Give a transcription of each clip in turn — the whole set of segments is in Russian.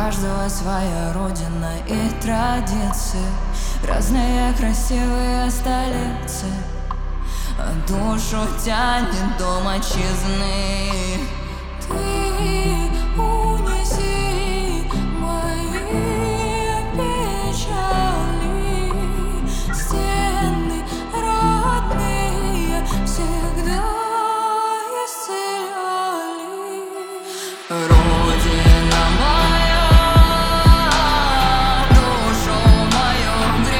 каждого своя родина и традиции, разные красивые столицы, душу тянет дом отчизны. Ты унеси мои печали, стены родные всегда исцеляли. Родина моя, душу мою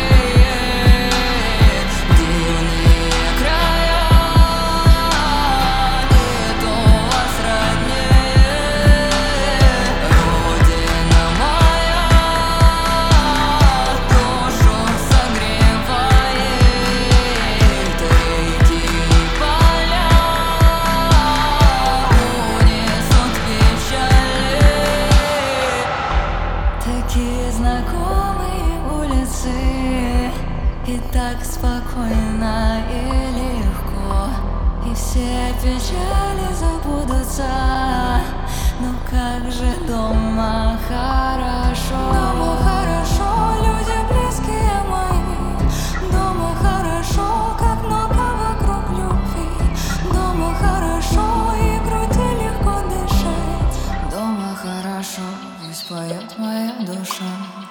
греет, дивные края, нету вас роднее. Родина моя, душу согревает, реки и поля унесут печали. Такие знакомые улицы, и так спокойно и легко, и все печали забудутся. Но как же дома хорошо. Дома хорошо, люди близкие мои. Дома хорошо, как много вокруг любви. Дома хорошо, и груди легко дышать. Дома хорошо, пусть поет моя душа.